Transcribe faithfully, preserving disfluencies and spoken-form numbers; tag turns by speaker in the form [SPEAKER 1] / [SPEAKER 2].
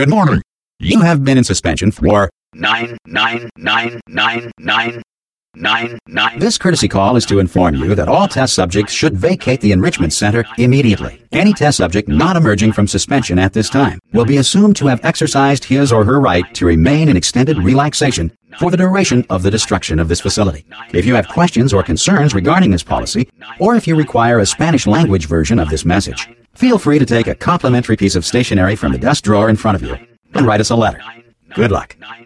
[SPEAKER 1] Good morning.
[SPEAKER 2] You have been in suspension for
[SPEAKER 3] Nine, nine, nine, nine, nine, nine, nine.
[SPEAKER 2] This courtesy call is to inform you that all test subjects should vacate the enrichment center immediately. Any test subject not emerging from suspension at this time will be assumed to have exercised his or her right to remain in extended relaxation for the duration of the destruction of this facility. If you have questions or concerns regarding this policy, or if you require a Spanish language version of this message, feel free to take a complimentary piece of stationery from the desk drawer in front of you and write us a letter. Good luck.